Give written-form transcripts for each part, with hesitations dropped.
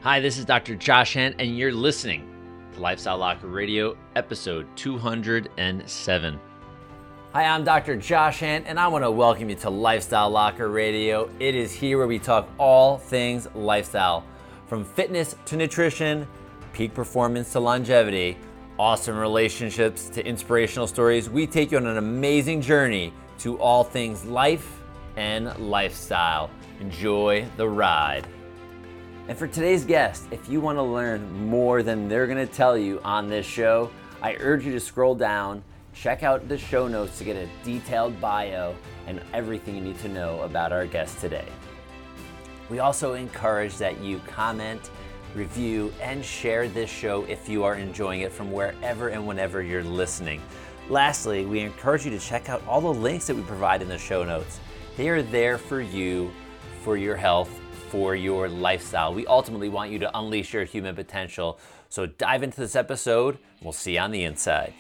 Hi, this is Dr. Josh Hant, and you're listening to Lifestyle Locker Radio, episode 207. Hi, I'm Dr. Josh Hant, and I want to welcome you to Lifestyle Locker Radio. It is here where we talk all things lifestyle, from fitness to nutrition, peak performance to longevity, awesome relationships to inspirational stories. We take you on an amazing journey to all things life and lifestyle. Enjoy the ride. And for today's guest, if you want to learn more than they're going to tell you on this show, I urge you to scroll down, check out the show notes to get a detailed bio and everything you need to know about our guest today. We also encourage that you comment, review, and share this show if you are enjoying it from wherever and whenever you're listening. Lastly, we encourage you to check out all the links that we provide in the show notes. They are there for you, for your health, for your lifestyle. We ultimately want you to unleash your human potential. So dive into this episode. We'll see you on the inside.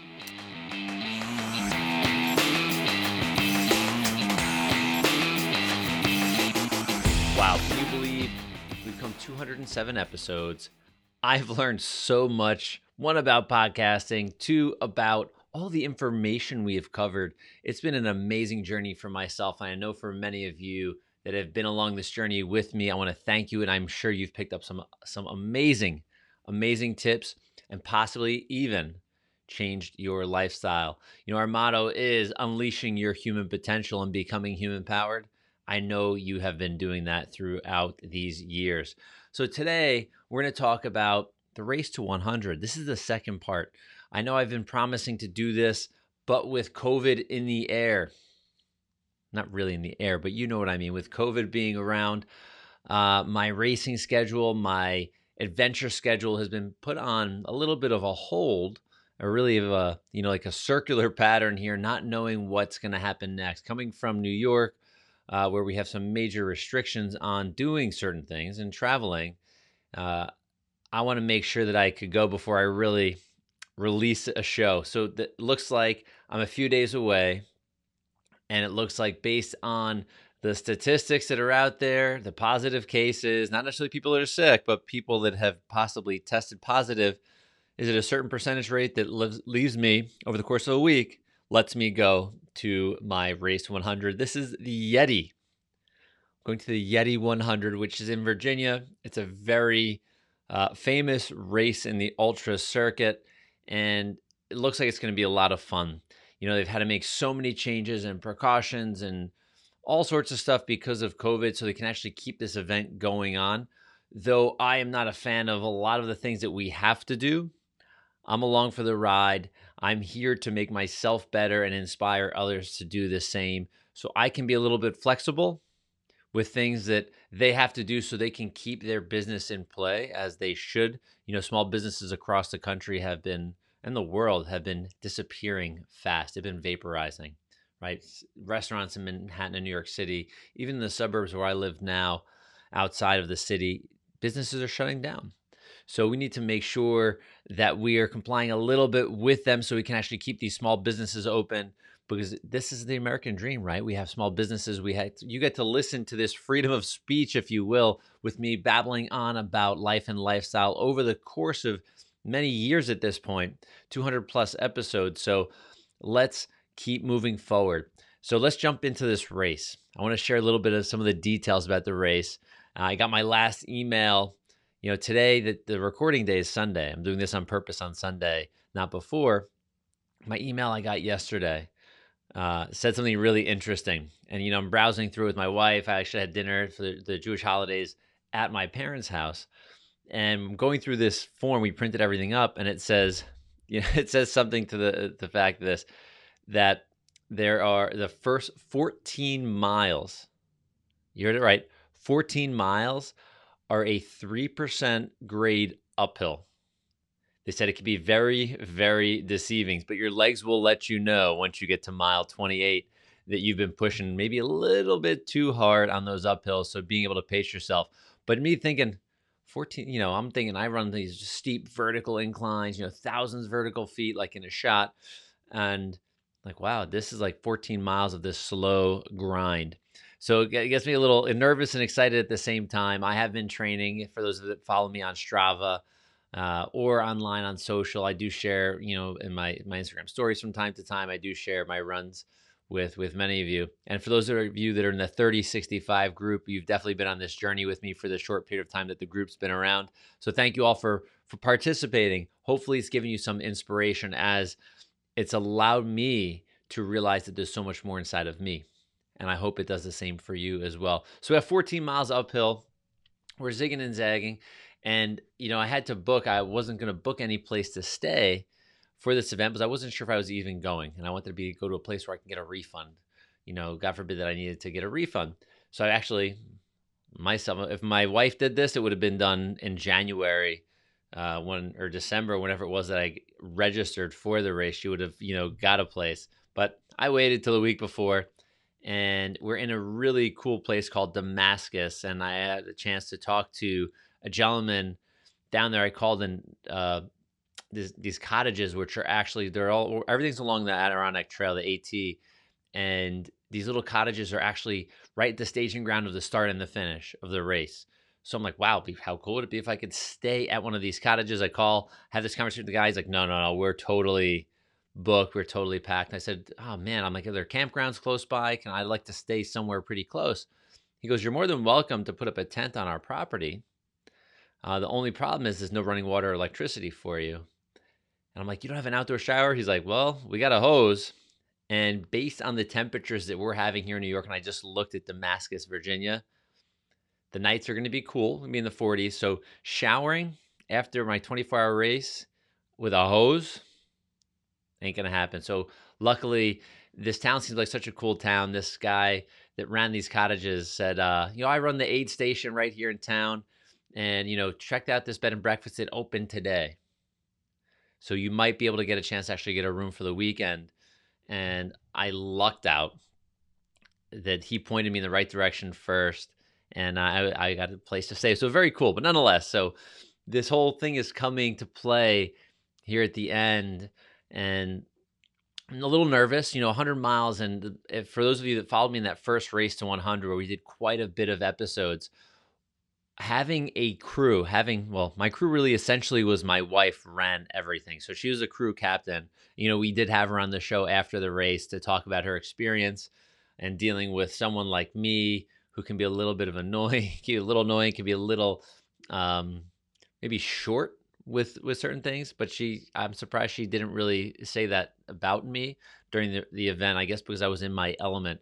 Wow, can you believe we've come 207 episodes? I've learned so much, one about podcasting, two about all the information we have covered. It's been an amazing journey for myself. And I know for many of you that have been along this journey with me, I want to thank you. And I'm sure you've picked up some amazing tips and possibly even changed your lifestyle. You know, our motto is unleashing your human potential and becoming human powered. I know you have been doing that throughout these years. So today we're going to talk about the race to 100. This is the second part. I know I've been promising to do this, but with COVID in the air, not really in the air, but you know what I mean. With COVID being around, my racing schedule, my adventure schedule has been put on a little bit of a hold, or really of a, like a circular pattern here, not knowing what's going to happen next. Coming from New York, where we have some major restrictions on doing certain things and traveling, I want to make sure that I could go before I really release a show. So that looks like I'm a few days away. And it looks like based on the statistics that are out there, the positive cases, not necessarily people that are sick, but people that have possibly tested positive, is it a certain percentage rate that leaves me over the course of a week, lets me go to my race 100. This is the Yeti. I'm going to the Yeti 100, which is in Virginia. It's a very famous race in the ultra circuit, and it looks like it's going to be a lot of fun. They've had to make so many changes and precautions and all sorts of stuff because of COVID, so they can actually keep this event going on. Though I am not a fan of a lot of the things that we have to do, I'm along for the ride. I'm here to make myself better and inspire others to do the same. So I can be a little bit flexible with things that they have to do so they can keep their business in play as they should. Small businesses across the country have been, and the world, have been disappearing fast. They've been vaporizing, right? Restaurants in Manhattan and New York City, even in the suburbs where I live now, outside of the city, businesses are shutting down. So we need to make sure that we are complying a little bit with them so we can actually keep these small businesses open, because this is the American dream, right? We have small businesses. You get to listen to this freedom of speech, if you will, with me babbling on about life and lifestyle over the course of many years at this point, 200 plus episodes. So let's keep moving forward. So let's jump into this race. I want to share a little bit of some of the details about the race. I got my last email, today. That the recording day is Sunday. I'm doing this on purpose on Sunday, not before. My email I got yesterday said something really interesting. And, I'm browsing through with my wife. I actually had dinner for the Jewish holidays at my parents' house. And going through this form, we printed everything up, and it says, it says something to the fact of this, that there are the first 14 miles. You heard it right. 14 miles are a 3% grade uphill. They said it could be very, very deceiving, but your legs will let you know once you get to mile 28 that you've been pushing maybe a little bit too hard on those uphills. So being able to pace yourself. But me thinking, 14, I'm thinking I run these steep vertical inclines, thousands vertical feet, like in a shot. And like, wow, this is like 14 miles of this slow grind. So it gets me a little nervous and excited at the same time. I have been training. For those that follow me on Strava or online on social, I do share, in my Instagram stories from time to time. I do share my runs with many of you. And for those of you that are in the 3065 group, you've definitely been on this journey with me for the short period of time that the group's been around. So thank you all for participating. Hopefully it's given you some inspiration, as it's allowed me to realize that there's so much more inside of me. And I hope it does the same for you as well. So we have 14 miles uphill. We're zigging and zagging. And, I had to book. I wasn't going to book any place to stay for this event because I wasn't sure if I was even going. And I wanted to go to a place where I can get a refund. God forbid that I needed to get a refund. So I actually, myself, if my wife did this, it would have been done in January or December, whenever it was that I registered for the race. She would have, got a place. But I waited till the week before. And we're in a really cool place called Damascus. And I had a chance to talk to a gentleman down there. I called in these cottages, which are actually, everything's along the Adirondack Trail, the AT. And these little cottages are actually right at the staging ground of the start and the finish of the race. So I'm like, wow, how cool would it be if I could stay at one of these cottages? I have this conversation with the guy. He's like, no, we're totally booked. We're totally packed. And I said, oh man, I'm like, are there campgrounds close by? I'd like to stay somewhere pretty close. He goes, you're more than welcome to put up a tent on our property. The only problem is there's no running water or electricity for you. And I'm like, you don't have an outdoor shower? He's like, well, we got a hose. And based on the temperatures that we're having here in New York, and I just looked at Damascus, Virginia, the nights are going to be cool. It'll be in the 40s. So showering after my 24-hour race with a hose ain't going to happen. So luckily, this town seems like such a cool town. This guy that ran these cottages said, I run the aid station right here in town. And, checked out this bed and breakfast. It opened today. So you might be able to get a chance to actually get a room for the weekend. And I lucked out that he pointed me in the right direction first. And I got a place to stay. So very cool. But nonetheless, so this whole thing is coming to play here at the end. And I'm a little nervous, 100 miles. And for those of you that followed me in that first race to 100, where we did quite a bit of episodes, having a crew, my crew really essentially was my wife ran everything. So she was a crew captain. We did have her on the show after the race to talk about her experience and dealing with someone like me who can be a little bit of annoying, can be a little maybe short with certain things. But I'm surprised she didn't really say that about me during the event, I guess because I was in my element.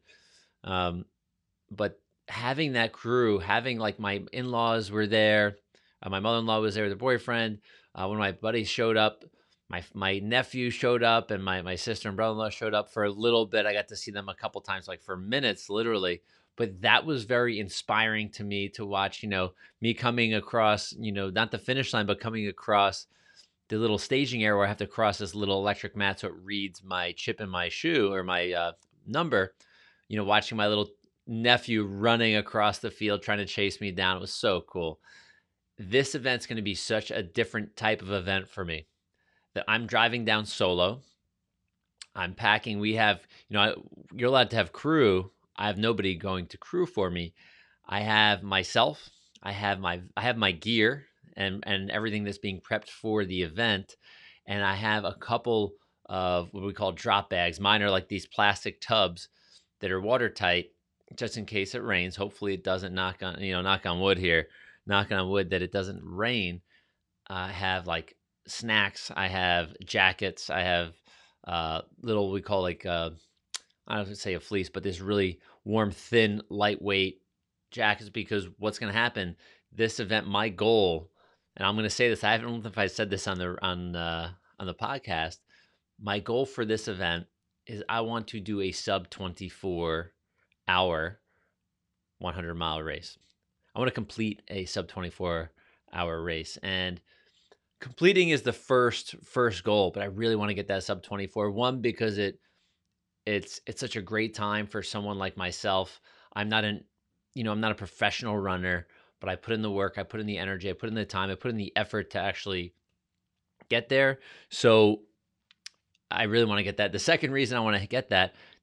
But having that crew, having like my in-laws were there, my mother-in-law was there with her boyfriend. One of my buddies showed up. My nephew showed up, and my sister and brother-in-law showed up for a little bit. I got to see them a couple times, like for minutes, literally. But that was very inspiring to me to watch, me coming across, not the finish line, but coming across the little staging area where I have to cross this little electric mat so it reads my chip in my shoe or my number, watching my little nephew running across the field trying to chase me down. It was so cool. This event's going to be such a different type of event for me, that I'm driving down solo. I'm packing. We have, you're allowed to have crew. I have nobody going to crew for me. I have myself. I have my gear and everything that's being prepped for the event. And I have a couple of what we call drop bags. Mine are like these plastic tubs that are watertight, just in case it rains. Hopefully it doesn't knock on wood here. Knocking on wood that it doesn't rain. I have like snacks. I have jackets. I have little, we call like, I don't say a fleece, but this really warm, thin, lightweight jackets, because what's going to happen, this event, my goal, and I'm going to say this, I don't know if I said this on the podcast, my goal for this event is I want to do a sub 24 hour 100-mile race. I want to complete a sub 24 hour race, and completing is the first goal, but I really want to get that sub 24. One, because it's such a great time for someone like myself. I'm not a professional runner, but I put in the work, I put in the energy, I put in the time, I put in the effort to actually get there. So I really want to get that. The second reason I want to get that,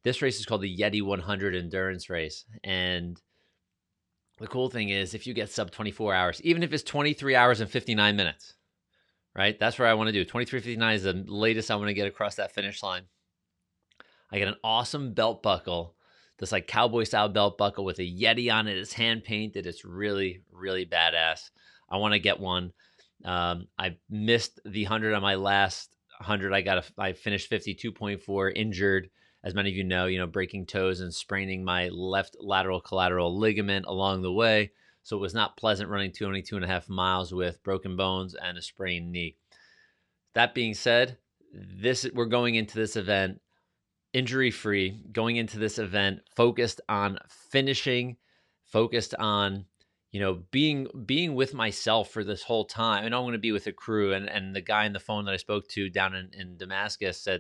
This race is called the Yeti 100 Endurance Race. And the cool thing is, if you get sub 24 hours, even if it's 23 hours and 59 minutes, right? That's where I want to do. 23:59 is the latest I want to get across that finish line. I get an awesome belt buckle, this like cowboy style belt buckle with a Yeti on it. It's hand painted. It's really, really badass. I want to get one. I missed the 100 on my last 100. I finished 52.4 injured. As many of you know, breaking toes and spraining my left lateral collateral ligament along the way. So it was not pleasant running 22.5 miles with broken bones and a sprained knee. That being said, we're going into this event injury-free, going into this event focused on finishing, focused on being with myself for this whole time. And I'm going to be with a crew. And the guy on the phone that I spoke to down in Damascus said,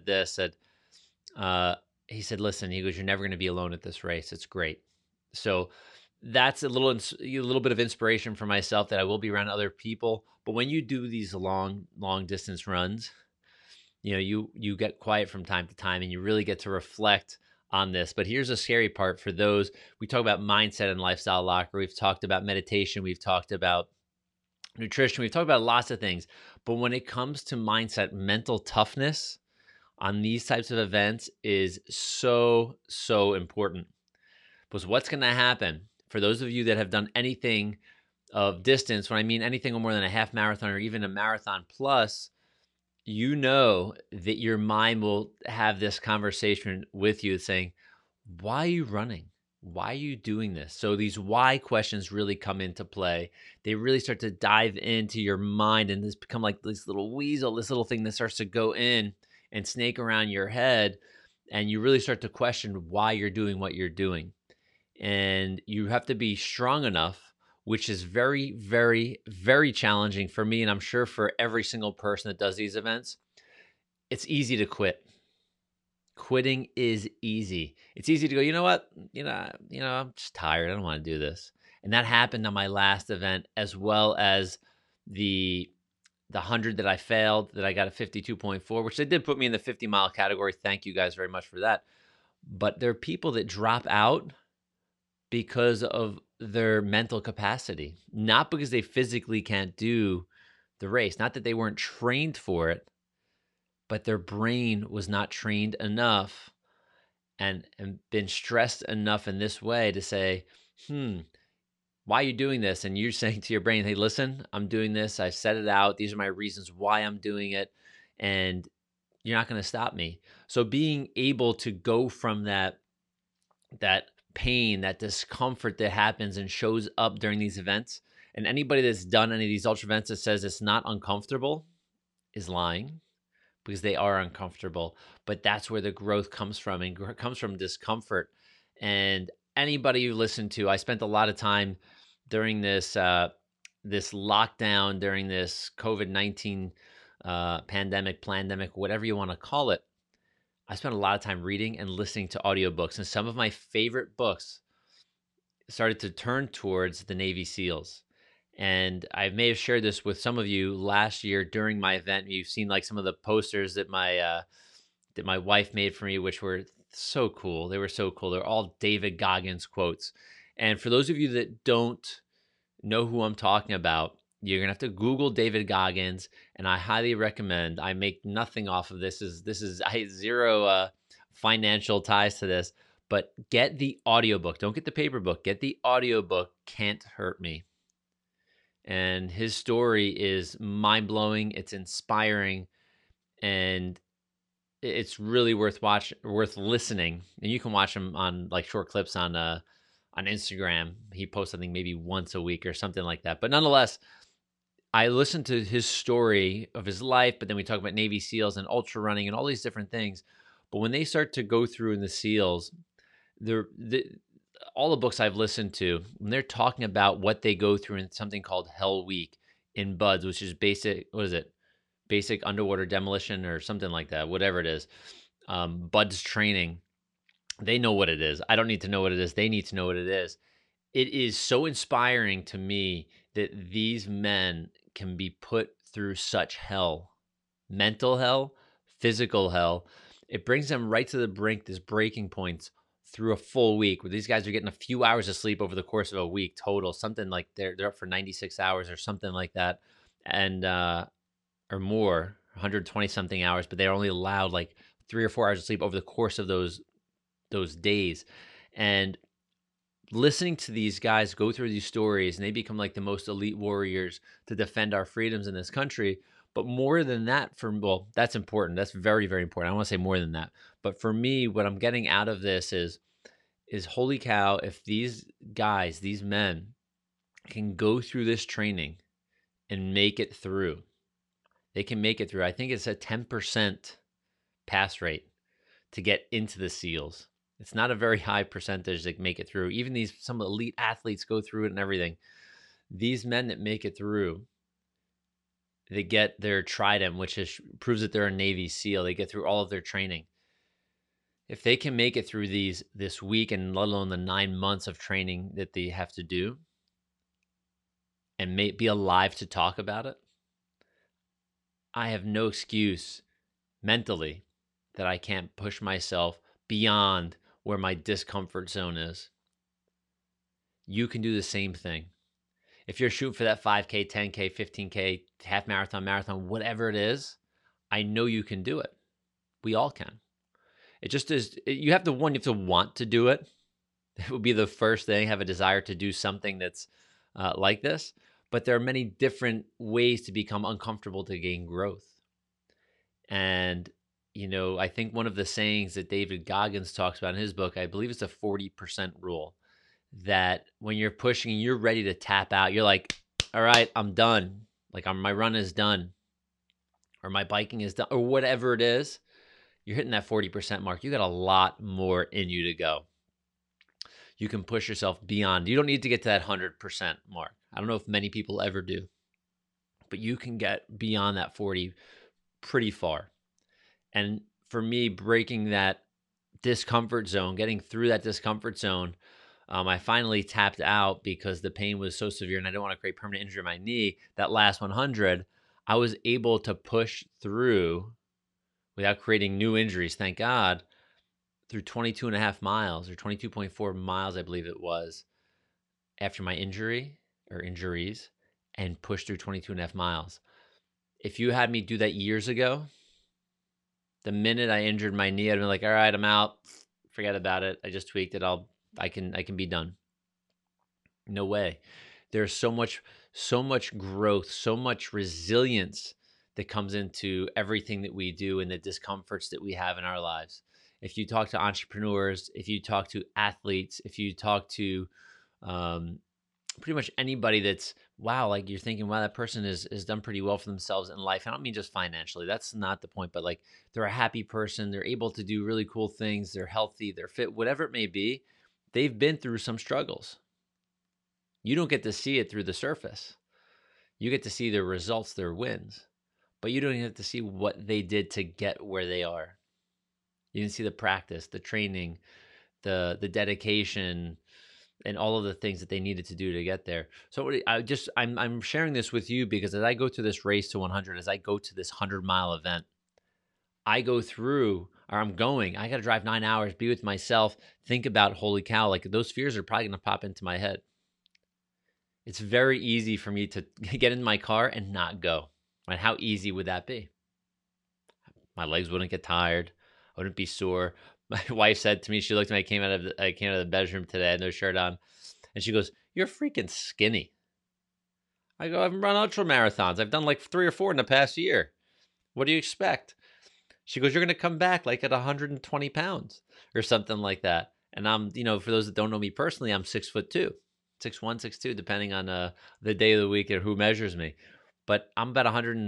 he said, listen, he goes, you're never going to be alone at this race. It's great. So that's a little bit of inspiration for myself, that I will be around other people. But when you do these long distance runs, you get quiet from time to time, and you really get to reflect on this. But here's a scary part for those. We talk about mindset and Lifestyle Locker. We've talked about meditation. We've talked about nutrition. We've talked about lots of things. But when it comes to mindset, mental toughness on these types of events is so, so important. Because what's going to happen for those of you that have done anything of distance, when I mean anything more than a half marathon or even a marathon plus, you know that your mind will have this conversation with you saying, why are you running? Why are you doing this? So these why questions really come into play. They really start to dive into your mind, and this become like this little weasel, this little thing that starts to go in and snake around your head. And you really start to question why you're doing what you're doing. And you have to be strong enough, which is very, very, very challenging for me, and I'm sure for every single person that does these events. It's easy to quit. Quitting is easy. It's easy to go, you know what? I'm just tired. I don't want to do this. And that happened on my last event, as well as the 100 that I failed, that I got a 52.4, which they did put me in the 50-mile category. Thank you guys very much for that. But there are people that drop out because of their mental capacity, not because they physically can't do the race, not that they weren't trained for it, but their brain was not trained enough and been stressed enough in this way to say, why are you doing this? And you're saying to your brain, hey, listen, I'm doing this. I've set it out. These are my reasons why I'm doing it. And you're not going to stop me. So being able to go from that pain, that discomfort that happens and shows up during these events, and anybody that's done any of these ultra events that says it's not uncomfortable is lying, because they are uncomfortable. But that's where the growth comes from, and comes from discomfort. And anybody you listen to, I spent a lot of time during this lockdown, during this COVID-19 pandemic, whatever you want to call it. I spent a lot of time reading and listening to audiobooks, and some of my favorite books started to turn towards the Navy SEALs. And I may have shared this with some of you last year during my event. You've seen like some of the posters that my wife made for me, which were so cool. They were so cool. They're all David Goggins quotes. And for those of you that don't know who I'm talking about, you're going to have to Google David Goggins, and I highly recommend. I make nothing off of this. I have zero financial ties to this, but get the audiobook. Don't get the paper book. Get the audiobook, Can't Hurt Me. And his story is mind-blowing. It's inspiring, and it's really worth listening. And you can watch him on like short clips on Instagram. He posts, I think, maybe once a week or something like that. But nonetheless, I listened to his story of his life, but then we talk about Navy SEALs and ultra running and all these different things. But when they start to go through in the SEALs, all the books I've listened to, when they're talking about what they go through in something called Hell Week in BUD/S, which is basic underwater demolition or something like that, whatever it is, BUD/S training. They know what it is. I don't need to know what it is. They need to know what it is. It is so inspiring to me that these men can be put through such hell, mental hell, physical hell. It brings them right to the brink, this breaking points through a full week where these guys are getting a few hours of sleep over the course of a week total, something like they're up for 96 hours or something like that, and or more, 120 something hours, but they're only allowed like 3 or 4 hours of sleep over the course of those days. And listening to these guys go through these stories, and they become like the most elite warriors to defend our freedoms in this country. But more than that, well, that's important. That's very, very important. I want to say more than that. But for me, what I'm getting out of this is holy cow, if these guys, these men can go through this training and make it through, they can make it through. I think it's a 10% pass rate to get into the SEALs. It's not a very high percentage that make it through. Even some elite athletes go through it and everything. These men that make it through, they get their trident, which proves that they're a Navy SEAL. They get through all of their training. If they can make it through this week, and let alone the 9 months of training that they have to do, and be alive to talk about it, I have no excuse mentally that I can't push myself beyond where my discomfort zone is. You can do the same thing. If you're shooting for that 5K, 10K, 15K, half marathon, whatever it is, I know you can do it. We all can. It just is, you have to want to do it. It would be the first thing, have a desire to do something that's like this. But there are many different ways to become uncomfortable to gain growth. And, I think one of the sayings that David Goggins talks about in his book, I believe it's a 40% rule, that when you're pushing and you're ready to tap out, you're like, all right, I'm done. Like my run is done, or my biking is done, or whatever it is. You're hitting that 40% mark. You got a lot more in you to go. You can push yourself beyond. You don't need to get to that 100% mark. I don't know if many people ever do, but you can get beyond that 40 pretty far. And for me, breaking that discomfort zone, getting through that discomfort zone, I finally tapped out because the pain was so severe and I didn't want to create permanent injury in my knee. That last 100, I was able to push through without creating new injuries, thank God, through 22 and a half miles or 22.4 miles, I believe it was, after my injury or injuries, and pushed through 22 and a half miles. If you had me do that years ago, the minute I injured my knee, I'd been like, all right, I'm out. Forget about it. I just tweaked it. I can be done. No way. There's so much growth, so much resilience that comes into everything that we do and the discomforts that we have in our lives. If you talk to entrepreneurs, if you talk to athletes, if you talk to pretty much anybody that's, wow, like you're thinking, wow, that person has done pretty well for themselves in life. I don't mean just financially. That's not the point, but like they're a happy person. They're able to do really cool things. They're healthy. They're fit, whatever it may be. They've been through some struggles. You don't get to see it through the surface. You get to see their results, their wins, but you don't get to see what they did to get where they are. You didn't see the practice, the training, the dedication, and all of the things that they needed to do to get there. So I'm sharing this with you because as I go through this race to 100, as I go to this 100-mile event, I got to drive 9 hours, be with myself, think about, holy cow, like those fears are probably going to pop into my head. It's very easy for me to get in my car and not go. Right? How easy would that be? My legs wouldn't get tired. I wouldn't be sore. My wife said to me, she looked at me, I came out of the bedroom today, I had no shirt on, and she goes, "You're freaking skinny." I go, "I've run ultra marathons. I've done like 3 or 4 in the past year. What do you expect?" She goes, "You're going to come back like at 120 pounds or something like that." And I'm, for those that don't know me personally, I'm 6'2", 6'1", 6'2", depending on the day of the week or who measures me. But I'm about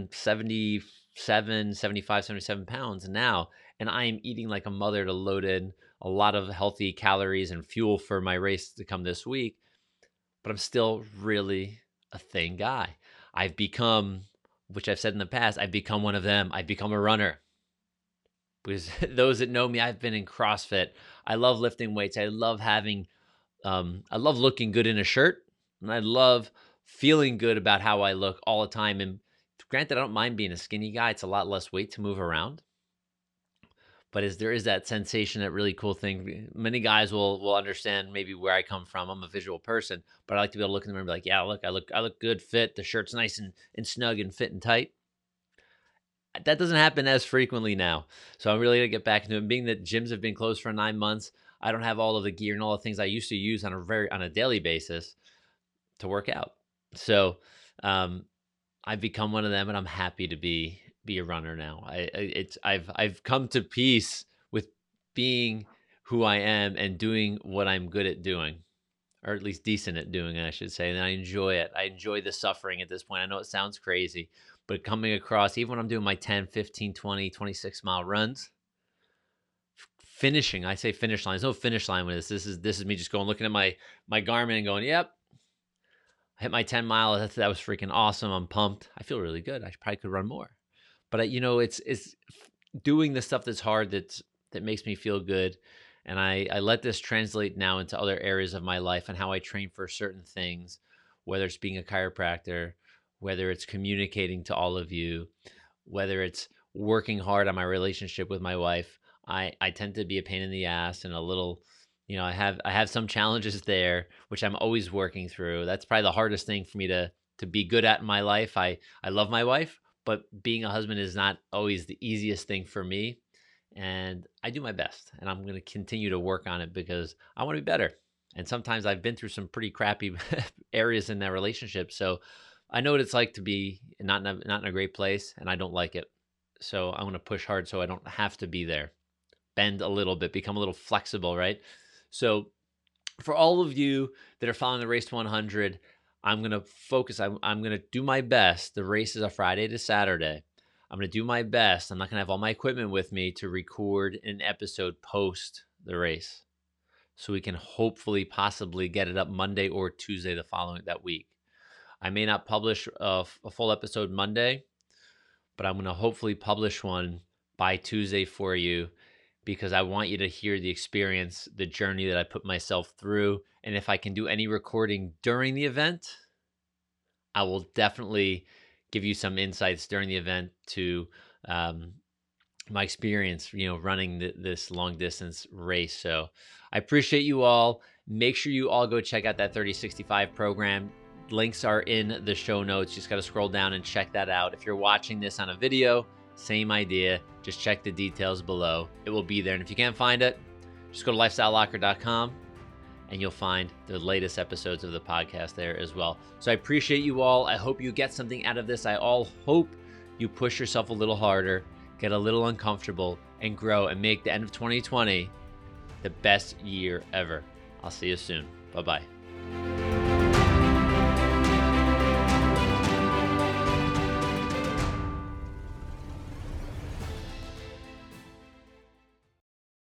177 pounds now, and I am eating like a mother to load in a lot of healthy calories and fuel for my race to come this week. But I'm still really a thin guy. I've become, which I've said in the past, I've become one of them. I've become a runner. Because those that know me, I've been in CrossFit. I love lifting weights. I love I love looking good in a shirt, and I love feeling good about how I look all the time. And granted, I don't mind being a skinny guy. It's a lot less weight to move around. but there is that sensation, that really cool thing. Many guys will understand maybe where I come from. I'm a visual person, but I like to be able to look in the mirror and be like, yeah, look, I look good, fit. The shirt's nice and snug and fit and tight. That doesn't happen as frequently now. So I'm really gonna get back into it. Being that gyms have been closed for 9 months, I don't have all of the gear and all the things I used to use on a daily basis to work out. So I've become one of them, and I'm happy to be a runner now. I've come to peace with being who I am and doing what I'm good at doing, or at least decent at doing, I should say. And I enjoy it. I enjoy the suffering at this point. I know it sounds crazy, but coming across, even when I'm doing my 10, 15, 20, 26 mile runs, finishing, I say finish line. There's no finish line with this. This is me just going, looking at my Garmin and going, yep, I hit my 10 mile. That was freaking awesome. I'm pumped. I feel really good. I probably could run more. But it's doing the stuff that's hard that makes me feel good. And I let this translate now into other areas of my life and how I train for certain things, whether it's being a chiropractor, whether it's communicating to all of you, whether it's working hard on my relationship with my wife. I tend to be a pain in the ass and a little, I have some challenges there, which I'm always working through. That's probably the hardest thing for me to be good at in my life. I love my wife, but being a husband is not always the easiest thing for me. And I do my best, and I'm going to continue to work on it because I want to be better. And sometimes I've been through some pretty crappy areas in that relationship. So I know what it's like to be not in a great place, and I don't like it. So I'm going to push hard so I don't have to be there. Bend a little bit, become a little flexible, right? So for all of you that are following the Race to 100, I'm going to focus. I'm going to do my best. The race is a Friday to Saturday. I'm going to do my best. I'm not going to have all my equipment with me to record an episode post the race, so we can hopefully possibly get it up Monday or Tuesday that week. I may not publish a full episode Monday, but I'm going to hopefully publish one by Tuesday for you, because I want you to hear the experience, the journey that I put myself through. And if I can do any recording during the event, I will definitely give you some insights during the event to my experience, running this long distance race. So I appreciate you all. Make sure you all go check out that 3065 program. Links are in the show notes. Just got to scroll down and check that out. If you're watching this on a video, same idea. Just check the details below. It will be there. And if you can't find it, just go to lifestylelocker.com and you'll find the latest episodes of the podcast there as well. So I appreciate you all. I hope you get something out of this. I hope you push yourself a little harder, get a little uncomfortable, and grow, and make the end of 2020 the best year ever. I'll see you soon. Bye-bye.